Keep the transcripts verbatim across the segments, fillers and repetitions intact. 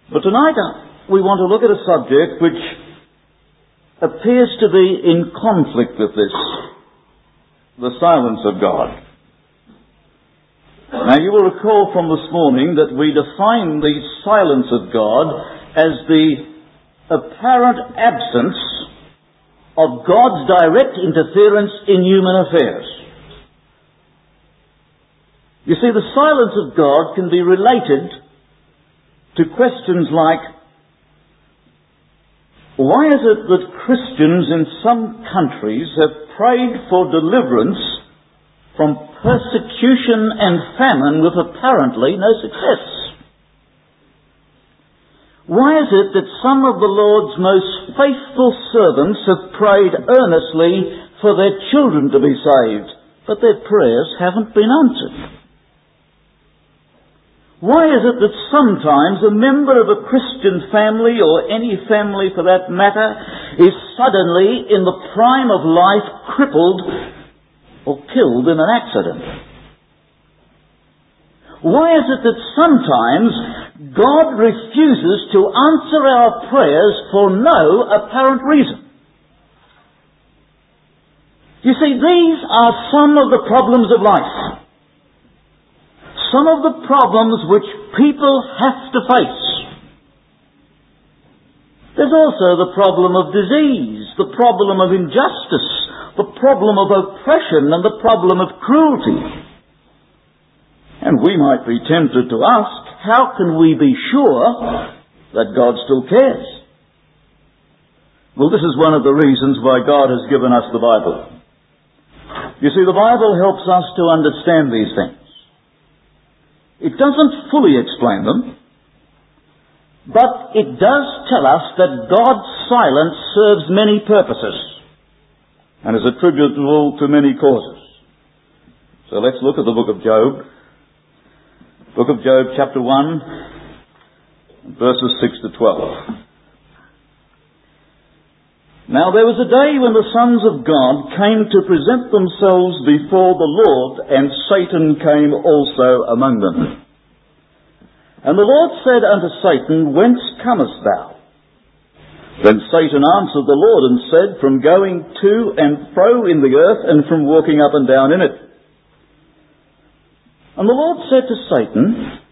But tonight uh, we want to look at a subject which appears to be in conflict with this, the silence of God. Now you will recall from this morning that we define the silence of God as the apparent absence of God's direct interference in human affairs. You see, the silence of God can be related to questions like, why is it that Christians in some countries have prayed for deliverance from persecution and famine with apparently no success? Why is it that some of the Lord's most faithful servants have prayed earnestly for their children to be saved, but their prayers haven't been answered? Why is it that sometimes a member of a Christian family, or any family for that matter, is suddenly in the prime of life crippled or killed in an accident? Why is it that sometimes God refuses to answer our prayers for no apparent reason? You see, these are some of the problems of life. Some of the problems which people have to face. There's also the problem of disease, the problem of injustice, the problem of oppression, and the problem of cruelty. And we might be tempted to ask, how can we be sure that God still cares? Well, this is one of the reasons why God has given us the Bible. You see, the Bible helps us to understand these things. It doesn't fully explain them, but it does tell us that God's silence serves many purposes and is attributable to many causes. So let's look at the book of Job. Book of Job, chapter one, verses six to twelve. Now there was a day when the sons of God came to present themselves before the Lord, and Satan came also among them. And the Lord said unto Satan, Whence comest thou? Then Satan answered the Lord and said, From going to and fro in the earth, and from walking up and down in it. And the Lord said to Satan,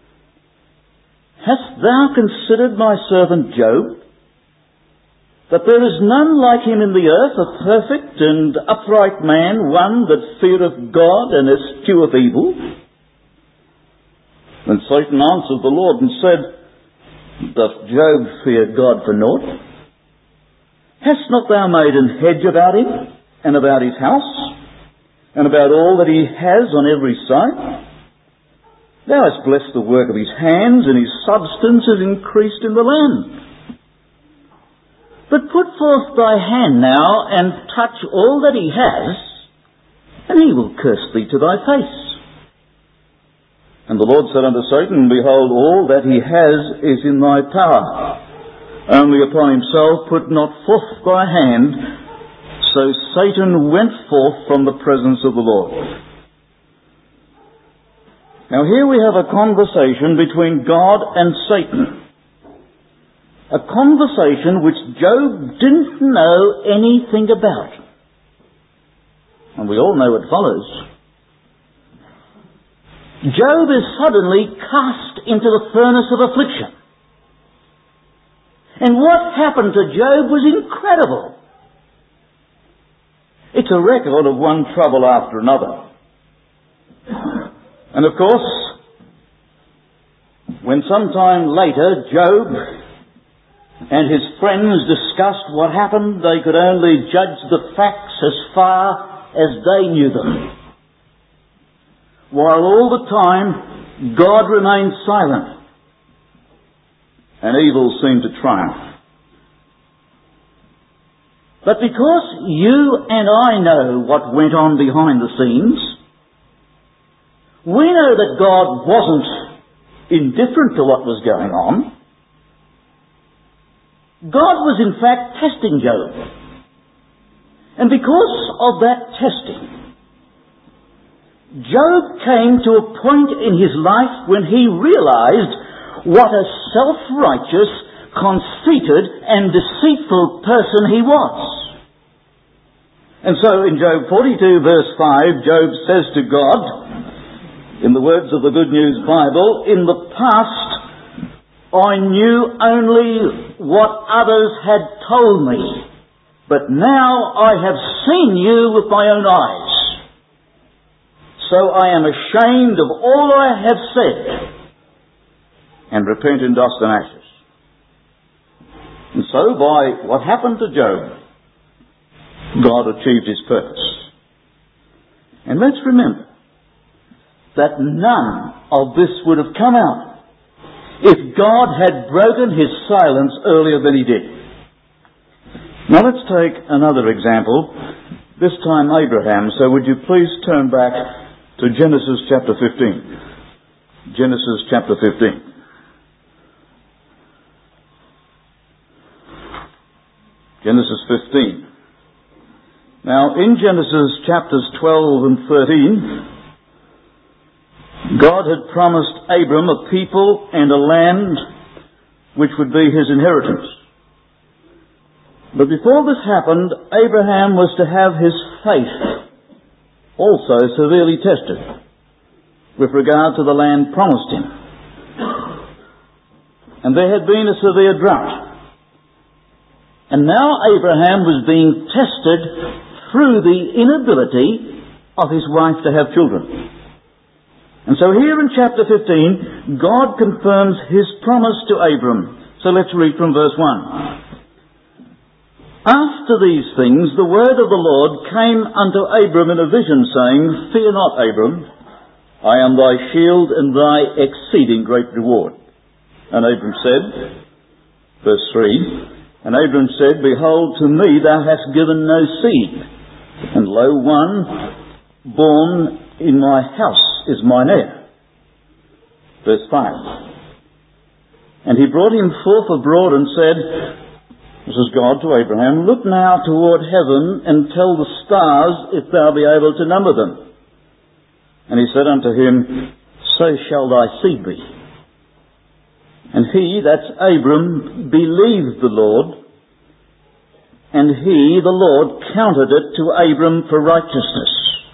Hast thou considered my servant Job, that there is none like him in the earth, a perfect and upright man, one that feareth God and escheweth evil? Then Satan answered the Lord and said, Doth Job fear God for naught? Hast not thou made an hedge about him, and about his house, and about all that he has on every side? Thou hast blessed the work of his hands, and his substance is increased in the land. But put forth thy hand now, and touch all that he has, and he will curse thee to thy face. And the Lord said unto Satan, Behold, all that he has is in thy power. Only upon himself put not forth thy hand. So Satan went forth from the presence of the Lord. Now here we have a conversation between God and Satan. A conversation which Job didn't know anything about. And we all know what follows. Job is suddenly cast into the furnace of affliction. And what happened to Job was incredible. It's a record of one trouble after another. And of course, when sometime later Job and his friends discussed what happened, they could only judge the facts as far as they knew them. While all the time, God remained silent, and evil seemed to triumph. But because you and I know what went on behind the scenes, we know that God wasn't indifferent to what was going on. God was in fact testing Job. And because of that testing, Job came to a point in his life when he realized what a self-righteous, conceited and deceitful person he was. And so in Job forty-two verse five, Job says to God, in the words of the Good News Bible, "In the past I knew only what others had told me, but now I have seen you with my own eyes. So I am ashamed of all I have said, and repent in dust and ashes." And so by what happened to Job, God achieved his purpose. And let's remember that none of this would have come out if God had broken his silence earlier than he did. Now let's take another example, this time Abraham. So would you please turn back to Genesis chapter fifteen. Genesis chapter fifteen. Genesis fifteen. Now in Genesis chapters twelve and thirteen, God had promised Abram a people and a land which would be his inheritance. But before this happened, Abraham was to have his faith also severely tested with regard to the land promised him. And there had been a severe drought. And now Abraham was being tested through the inability of his wife to have children. And so here in chapter fifteen, God confirms his promise to Abram. So let's read from verse one. "After these things, the word of the Lord came unto Abram in a vision, saying, Fear not, Abram, I am thy shield and thy exceeding great reward. And Abram said," verse three, "And Abram said, Behold, to me thou hast given no seed, and lo, one born in my house is mine heir." Verse five, "And he brought him forth abroad and said," this is God to Abraham, "Look now toward heaven and tell the stars if thou be able to number them. And he said unto him, So shall thy seed be. And he," that's Abram, "believed the Lord, and he, the Lord, counted it to Abram for righteousness."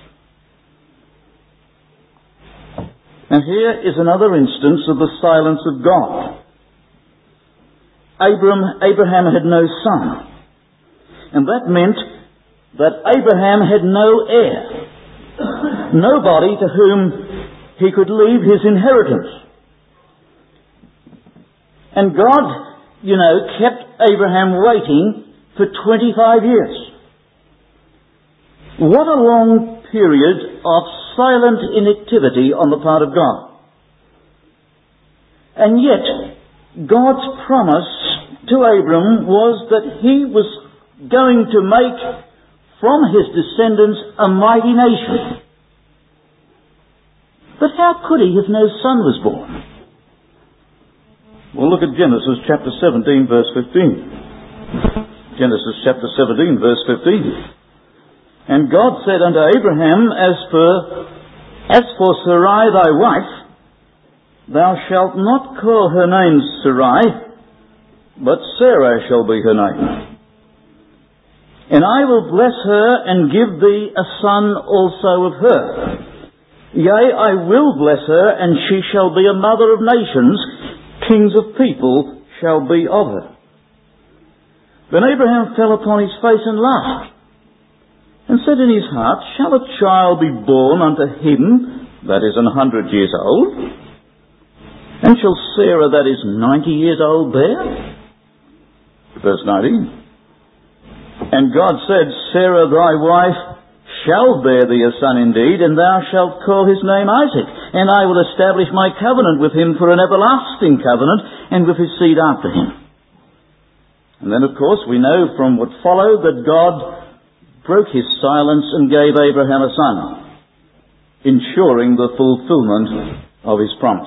And here is another instance of the silence of God. Abram, Abraham had no son. And that meant that Abraham had no heir. Nobody to whom he could leave his inheritance. And God, you know, kept Abraham waiting for twenty-five years. What a long period of silent inactivity on the part of God. And yet, God's promise to Abram was that he was going to make from his descendants a mighty nation. But how could he if no son was born? Well, look at Genesis chapter seventeen, verse fifteen. Genesis chapter seventeen, verse fifteen. "And God said unto Abraham, As for, as for Sarai thy wife, thou shalt not call her name Sarai, but Sarah shall be her name. And I will bless her and give thee a son also of her. Yea, I will bless her, and she shall be a mother of nations, kings of people shall be of her." Then Abraham fell upon his face and laughed, and said in his heart, "Shall a child be born unto him that is an hundred years old? And shall Sarah that is ninety years old bear?" Verse nineteen. "And God said, Sarah thy wife shall bear thee a son indeed, and thou shalt call his name Isaac. And I will establish my covenant with him for an everlasting covenant, and with his seed after him." And then, of course, we know from what followed that God broke his silence and gave Abraham a son, ensuring the fulfillment of his promise.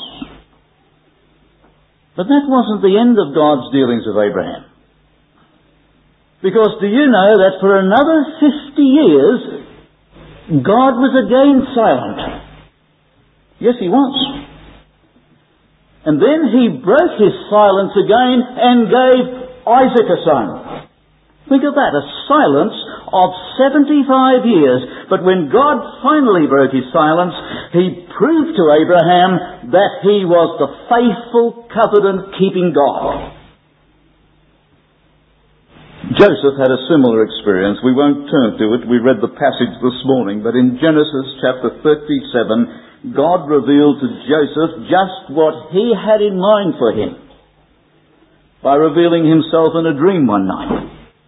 But that wasn't the end of God's dealings with Abraham. Because do you know that for another fifty years, God was again silent? Yes, he was. And then he broke his silence again and gave Isaac a son. Think of that, a silence of seventy-five years. But when God finally broke his silence, he proved to Abraham that he was the faithful, covenant-keeping God. Joseph had a similar experience. We won't turn to it. We read the passage this morning. But in Genesis chapter thirty-seven, God revealed to Joseph just what he had in mind for him by revealing himself in a dream one night.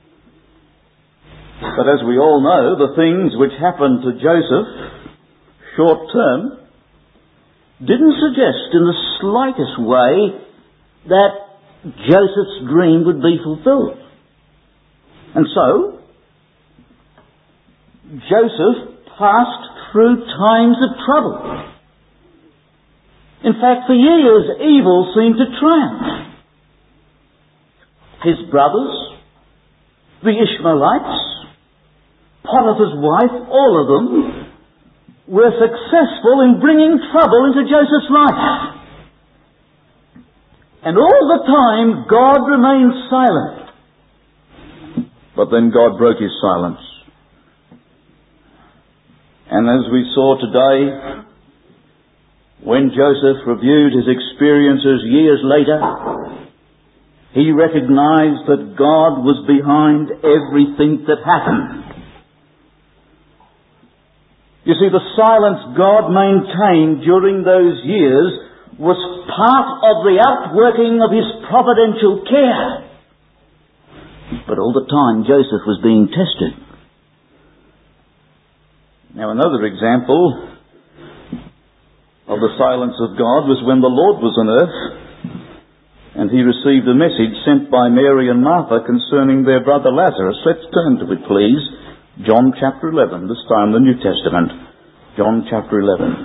But as we all know, the things which happened to Joseph, short term, didn't suggest in the slightest way that Joseph's dream would be fulfilled. And so, Joseph passed through times of trouble. In fact, for years, evil seemed to triumph. His brothers, the Ishmaelites, Potiphar's wife, all of them were successful in bringing trouble into Joseph's life. And all the time, God remained silent. But then God broke his silence. And as we saw today, when Joseph reviewed his experiences years later, he recognized that God was behind everything that happened. You see, the silence God maintained during those years was part of the outworking of his providential care. But all the time Joseph was being tested. Now another example of the silence of God was when the Lord was on earth and he received a message sent by Mary and Martha concerning their brother Lazarus. Let's turn to it, please. John chapter eleven, this time the New Testament. John chapter eleven.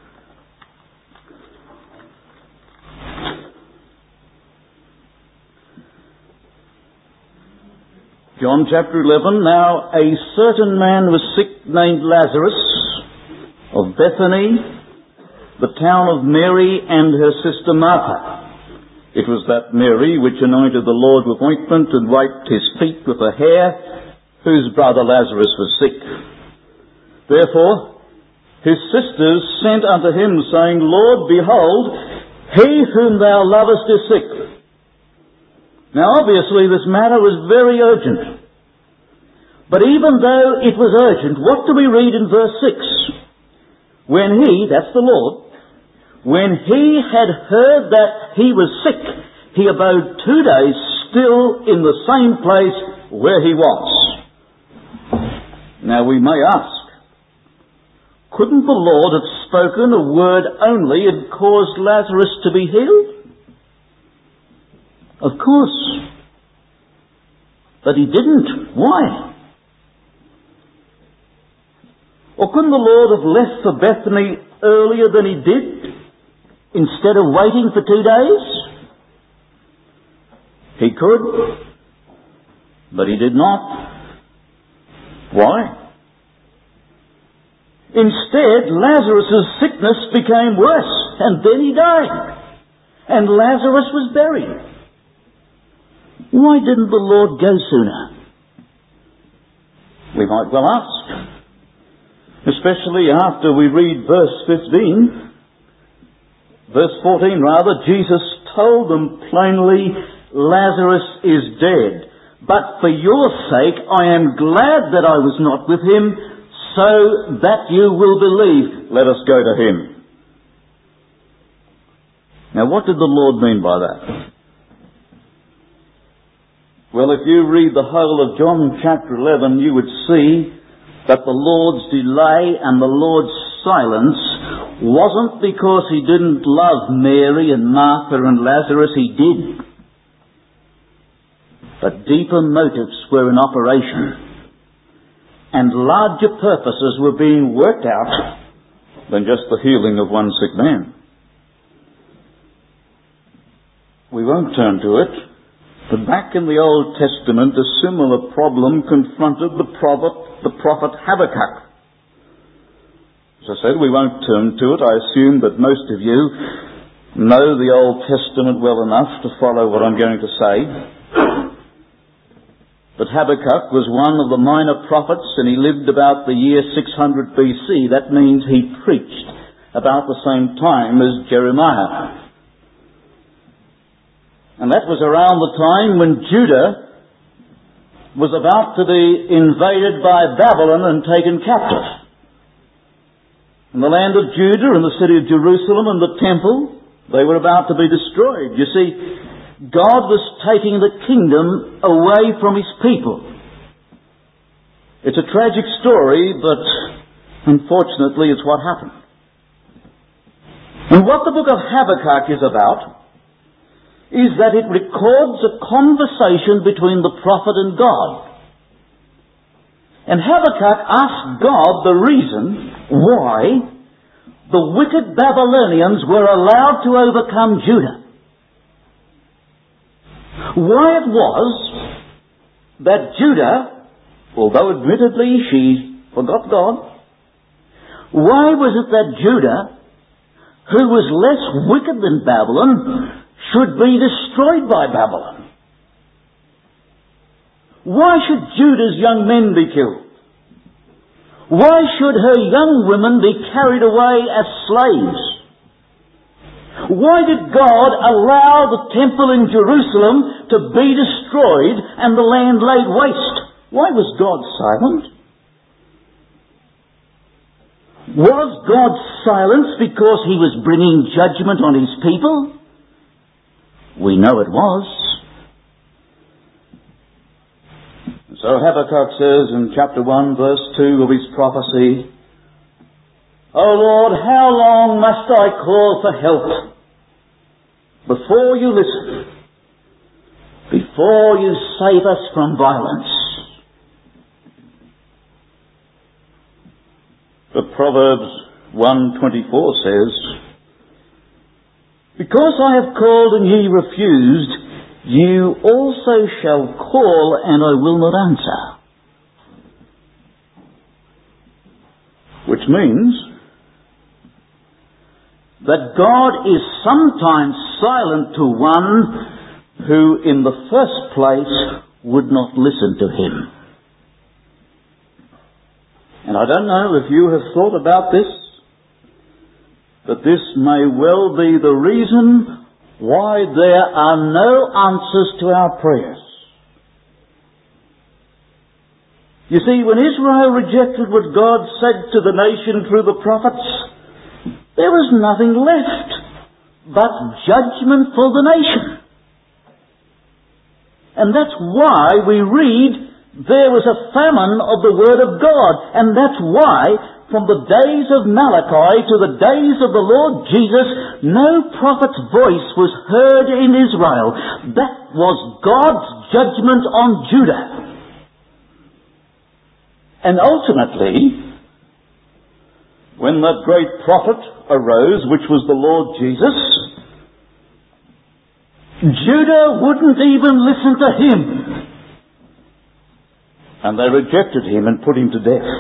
John chapter eleven. Now a certain man was sick named Lazarus of Bethany, the town of Mary and her sister Martha. It was that Mary which anointed the Lord with ointment and wiped his feet with her hair, whose brother Lazarus was sick. Therefore his sisters sent unto him, saying, Lord, behold, he whom thou lovest is sick. Now obviously this matter was very urgent. But even though it was urgent, what do we read in verse six? When he, that's the Lord, when he had heard that he was sick, he abode two days still in the same place where he was. Now we may ask, couldn't the Lord have spoken a word only and caused Lazarus to be healed? Of course. But he didn't. Why? Or couldn't the Lord have left for Bethany earlier than he did, instead of waiting for two days? He could, but he did not. Why? Instead, Lazarus' sickness became worse, and then he died. And Lazarus was buried. Why didn't the Lord go sooner? We might well ask. Especially after we read verse fifteen. Verse fourteen rather, Jesus told them plainly, Lazarus is dead. But for your sake I am glad that I was not with him, so that you will believe. Let us go to him. Now what did the Lord mean by that? Well, if you read the whole of John chapter eleven, you would see that the Lord's delay and the Lord's silence wasn't because he didn't love Mary and Martha and Lazarus. He did. But deeper motives were in operation, and larger purposes were being worked out than just the healing of one sick man. We won't turn to it, but back in the Old Testament a similar problem confronted the prophet, the prophet Habakkuk. As I said, we won't turn to it. I assume that most of you know the Old Testament well enough to follow what I'm going to say. But Habakkuk was one of the minor prophets, and he lived about the year six hundred B C. That means he preached about the same time as Jeremiah. And that was around the time when Judah was about to be invaded by Babylon and taken captive. And the land of Judah and the city of Jerusalem and the temple, they were about to be destroyed. You see, God was taking the kingdom away from His people. It's a tragic story, but unfortunately it's what happened. And what the book of Habakkuk is about is that it records a conversation between the prophet and God. And Habakkuk asked God the reason why the wicked Babylonians were allowed to overcome Judah. Why it was that Judah, although admittedly she forgot God, why was it that Judah, who was less wicked than Babylon, should be destroyed by Babylon? Why should Judah's young men be killed? Why should her young women be carried away as slaves? Why did God allow the temple in Jerusalem to be destroyed and the land laid waste? Why was God silent? Was God silent because He was bringing judgment on His people? We know it was. So Habakkuk says in chapter one, verse two of his prophecy, "O Lord, how long must I call for help before you listen, before you save us from violence?" But Proverbs one twenty-four says, "Because I have called and ye refused, you also shall call and I will not answer." Which means that God is sometimes silent to one who in the first place would not listen to Him. And I don't know if you have thought about this, but this may well be the reason why there are no answers to our prayers. You see, when Israel rejected what God said to the nation through the prophets, there was nothing left but judgment for the nation. And that's why we read there was a famine of the Word of God. And that's why from the days of Malachi to the days of the Lord Jesus, no prophet's voice was heard in Israel. That was God's judgment on Judah. And ultimately, when that great prophet arose, which was the Lord Jesus, Judah wouldn't even listen to him. And they rejected him and put him to death.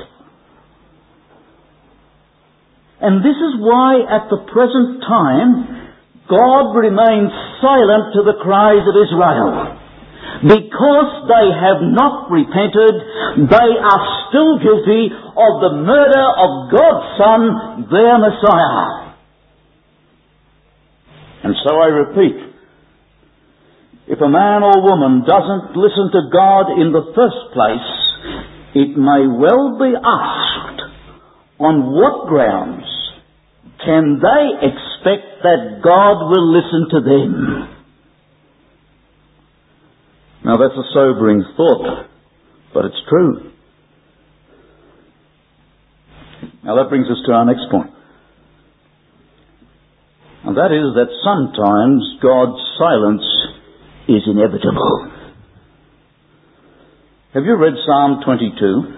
And this is why at the present time God remains silent to the cries of Israel. Because they have not repented, they are still guilty of the murder of God's Son, their Messiah. And so I repeat, if a man or woman doesn't listen to God in the first place, it may well be asked, on what grounds can they expect that God will listen to them? Now that's a sobering thought, but it's true. Now that brings us to our next point. And that is that sometimes God's silence is inevitable. Have you read Psalm twenty-two?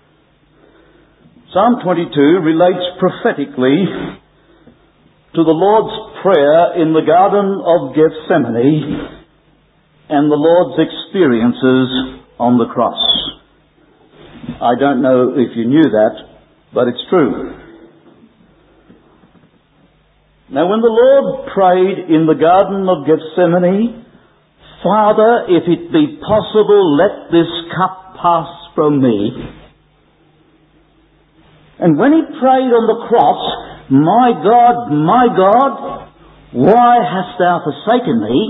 Psalm twenty-two relates prophetically to the Lord's prayer in the Garden of Gethsemane and the Lord's experiences on the cross. I don't know if you knew that, but it's true. Now when the Lord prayed in the Garden of Gethsemane, Father, if it be possible, let this cup pass from me. And when he prayed on the cross, my God, my God, why hast thou forsaken me?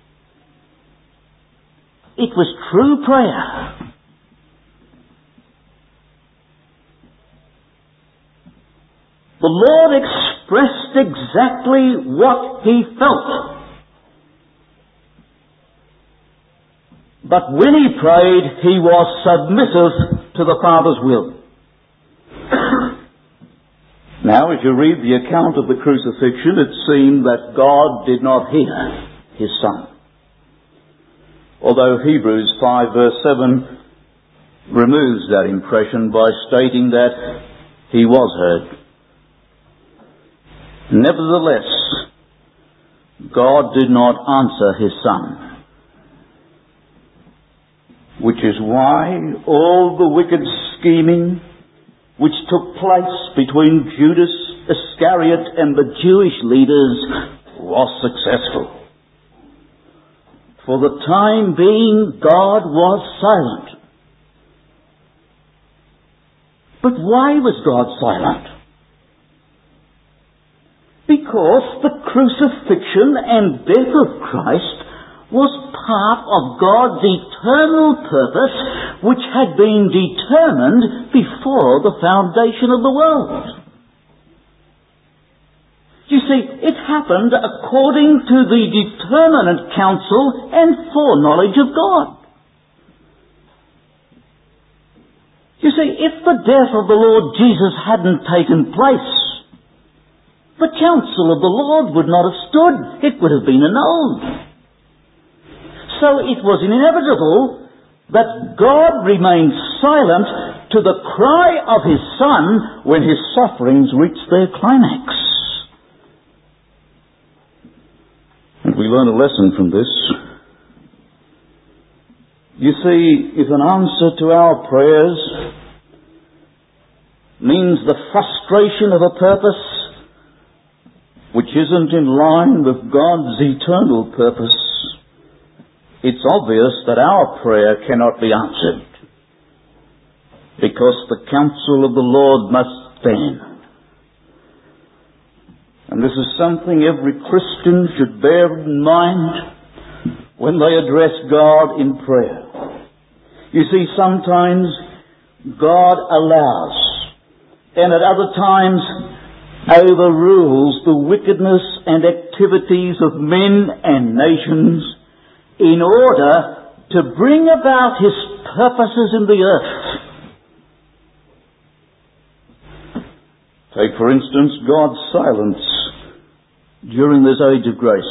It was true prayer. The Lord expressed exactly what he felt. But when he prayed, he was submissive to the Father's will. Now, as you read the account of the crucifixion, it seemed that God did not hear his Son. Although Hebrews five verse seven removes that impression by stating that he was heard. Nevertheless, God did not answer his Son. Which is why all the wicked scheming which took place between Judas Iscariot and the Jewish leaders was successful. For the time being, God was silent. But why was God silent? Because the crucifixion and death of Christ was part of God's eternal purpose, which had been determined before the foundation of the world. You see, it happened according to the determinate counsel and foreknowledge of God. You see, if the death of the Lord Jesus hadn't taken place, the counsel of the Lord would not have stood. It would have been annulled. So it was inevitable that God remained silent to the cry of his Son when his sufferings reached their climax. And we learn a lesson from this. You see, if an answer to our prayers means the frustration of a purpose which isn't in line with God's eternal purpose, it's obvious that our prayer cannot be answered, because the counsel of the Lord must stand. And this is something every Christian should bear in mind when they address God in prayer. You see, sometimes God allows, and at other times overrules the wickedness and activities of men and nations in order to bring about his purposes in the earth. Take, for instance, God's silence during this age of grace.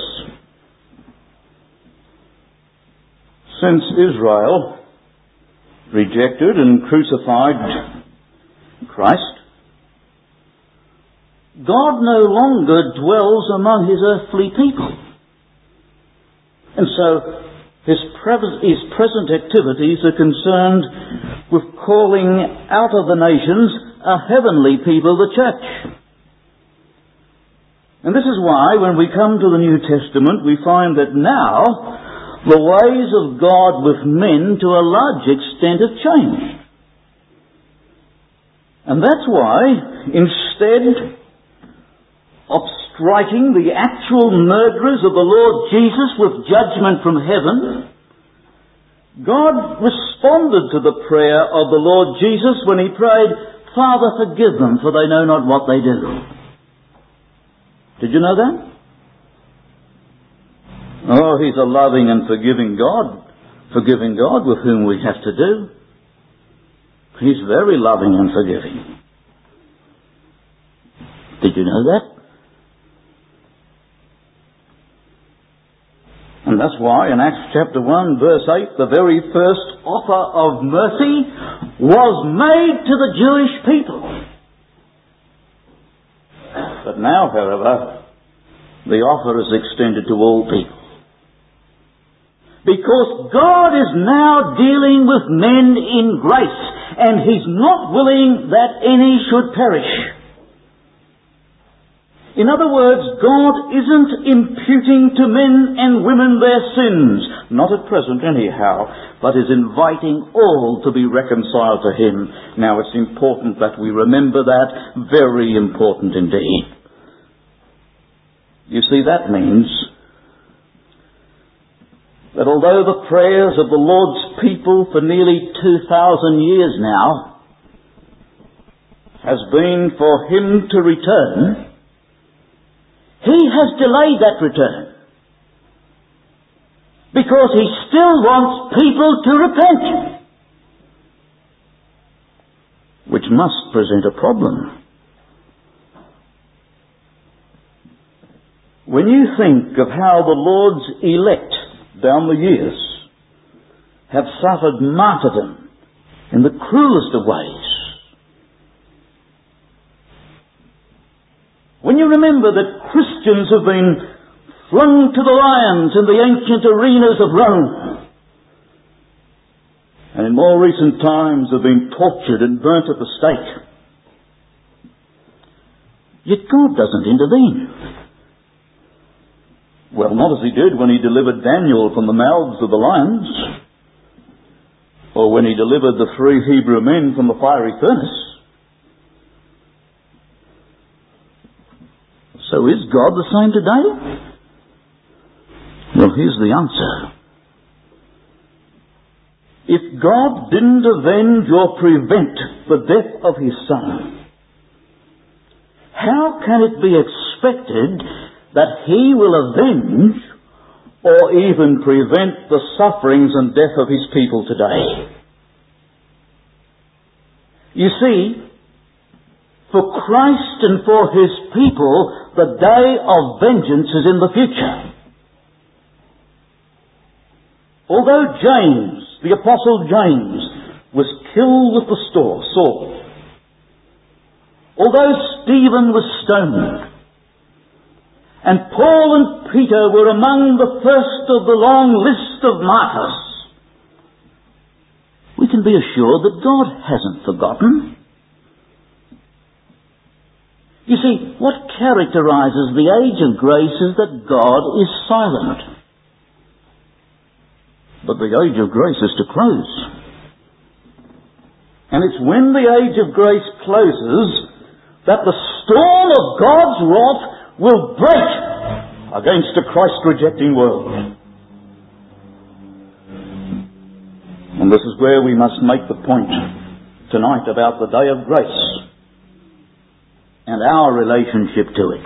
Since Israel rejected and crucified Christ, God no longer dwells among his earthly people. And so his, pre- his present activities are concerned with calling out of the nations a heavenly people, the church. And this is why when we come to the New Testament we find that now the ways of God with men to a large extent have changed. And that's why instead of striking the actual murderers of the Lord Jesus with judgment from heaven, God responded to the prayer of the Lord Jesus when he prayed, Father, forgive them, for they know not what they do. Did you know that? Oh, he's a loving and forgiving God, forgiving God with whom we have to do. He's very loving and forgiving. Did you know that? And that's why in Acts chapter one verse eight, the very first offer of mercy was made to the Jewish people. But now, however, the offer is extended to all people. Because God is now dealing with men in grace, and he's not willing that any should perish. In other words, God isn't imputing to men and women their sins, not at present anyhow, but is inviting all to be reconciled to Him. Now it's important that we remember that, very important indeed. You see, that means that although the prayers of the Lord's people for nearly two thousand years now has been for Him to return, He has delayed that return because He still wants people to repent, which must present a problem. When you think of how the Lord's elect down the years have suffered martyrdom in the cruelest of ways, when you remember that Christians have been flung to the lions in the ancient arenas of Rome, and in more recent times have been tortured and burnt at the stake, yet God doesn't intervene. Well, not as He did when He delivered Daniel from the mouths of the lions, or when He delivered the three Hebrew men from the fiery furnace. So is God the same today? Well, here's the answer. If God didn't avenge or prevent the death of His Son, how can it be expected that He will avenge or even prevent the sufferings and death of His people today? You see, for Christ and for His people, the day of vengeance is in the future. Although James, the Apostle James, was killed with the sword, although Stephen was stoned, and Paul and Peter were among the first of the long list of martyrs, we can be assured that God hasn't forgotten. You see, what characterizes the age of grace is that God is silent. But the age of grace is to close. And it's when the age of grace closes that the storm of God's wrath will break against a Christ-rejecting world. And this is where we must make the point tonight about the day of grace and our relationship to it.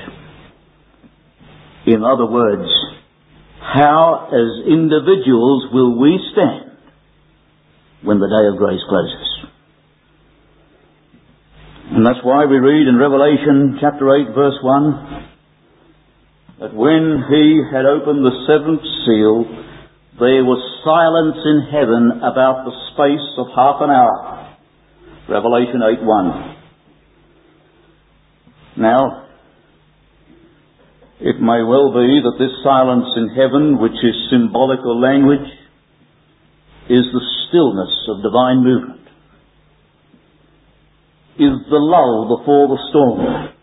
In other words, how as individuals will we stand when the day of grace closes? And that's why we read in Revelation chapter eight verse one, that when He had opened the seventh seal, there was silence in heaven about the space of half an hour. Revelation eight one. Now, it may well be that this silence in heaven, which is symbolical language, is the stillness of divine movement, is the lull before the storm,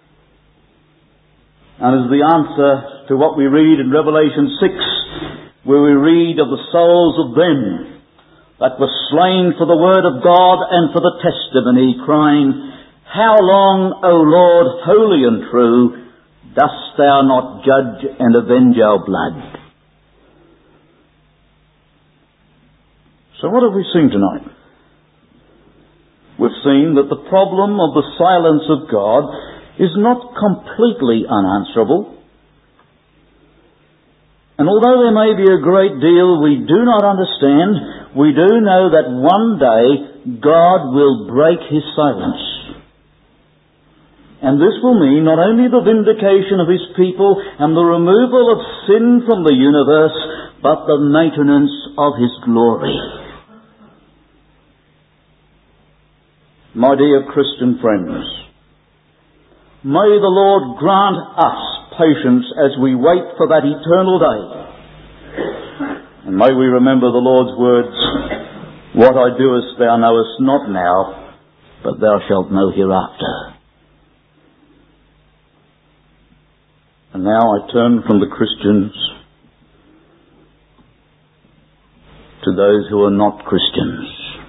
and is the answer to what we read in Revelation six, where we read of the souls of them that were slain for the word of God and for the testimony, crying, "How long, O Lord, holy and true, dost Thou not judge and avenge our blood?" So what have we seen tonight? We've seen that the problem of the silence of God is not completely unanswerable. And although there may be a great deal we do not understand, we do know that one day God will break His silence. And this will mean not only the vindication of His people and the removal of sin from the universe, but the maintenance of His glory. My dear Christian friends, may the Lord grant us patience as we wait for that eternal day. And may we remember the Lord's words, "What I doest thou knowest not now, but thou shalt know hereafter." And now I turn from the Christians to those who are not Christians.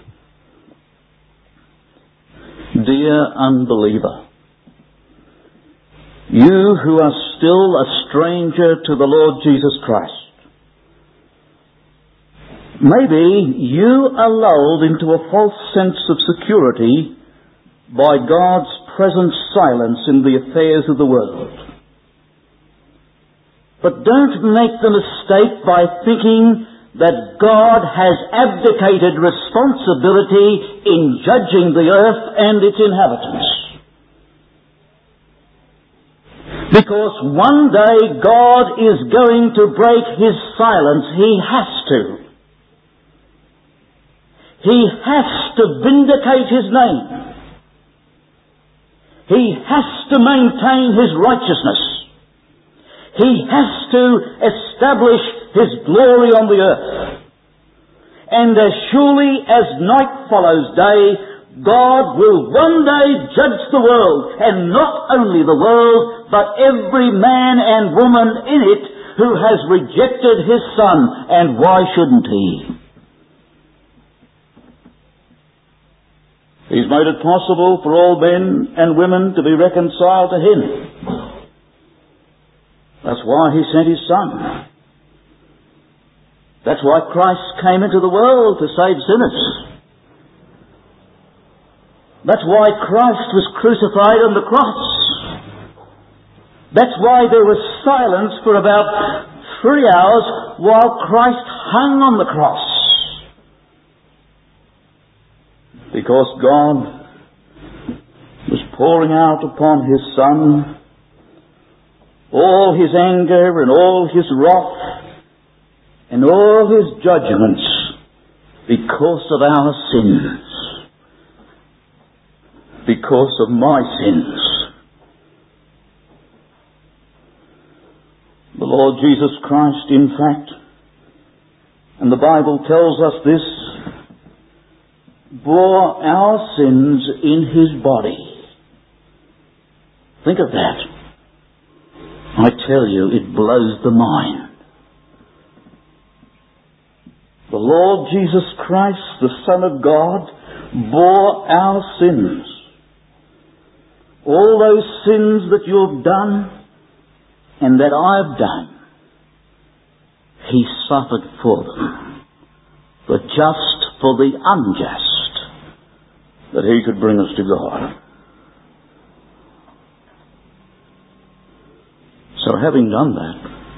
Dear unbeliever, you who are still a stranger to the Lord Jesus Christ, maybe you are lulled into a false sense of security by God's present silence in the affairs of the world. But don't make the mistake by thinking that God has abdicated responsibility in judging the earth and its inhabitants. Because one day God is going to break His silence. He has to. He has to vindicate His name. He has to maintain His righteousness. He has to establish His glory on the earth. And as surely as night follows day, God will one day judge the world, and not only the world, but every man and woman in it who has rejected His Son. And why shouldn't He? He's made it possible for all men and women to be reconciled to Him. That's why He sent His Son. That's why Christ came into the world to save sinners. That's why Christ was crucified on the cross. That's why there was silence for about three hours while Christ hung on the cross. Because God was pouring out upon His Son all His anger and all His wrath and all His judgments because of our sins. Because of my sins. The Lord Jesus Christ, in fact, and the Bible tells us this, bore our sins in His body. Think of that. I tell you, it blows the mind. The Lord Jesus Christ, the Son of God, bore our sins. All those sins that you've done and that I've done, He suffered for them. The just for the unjust, that He could bring us to God. So having done that,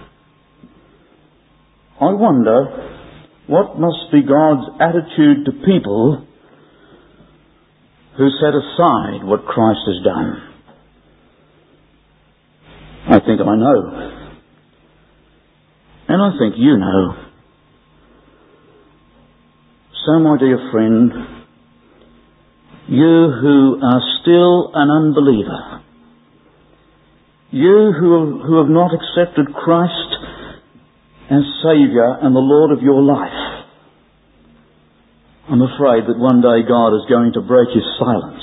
I wonder what must be God's attitude to people who set aside what Christ has done. I think I know. And I think you know. So, my dear friend, you who are still an unbeliever, you who, who have not accepted Christ as Saviour and the Lord of your life, I'm afraid that one day God is going to break His silence.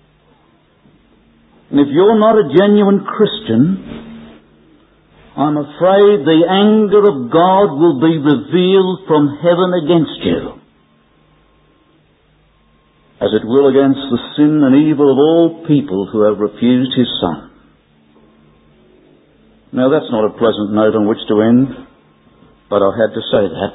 And if you're not a genuine Christian, I'm afraid the anger of God will be revealed from heaven against you, as it will against the sin and evil of all people who have refused His Son. Now, that's not a pleasant note on which to end, but I had to say that,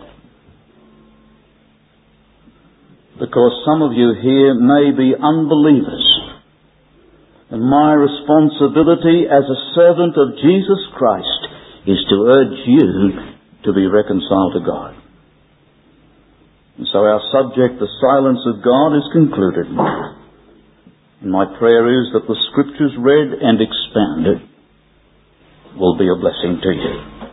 because some of you here may be unbelievers, and my responsibility as a servant of Jesus Christ is to urge you to be reconciled to God. And so our subject, the silence of God, is concluded. And my prayer is that the Scriptures read and expounded will be a blessing to you.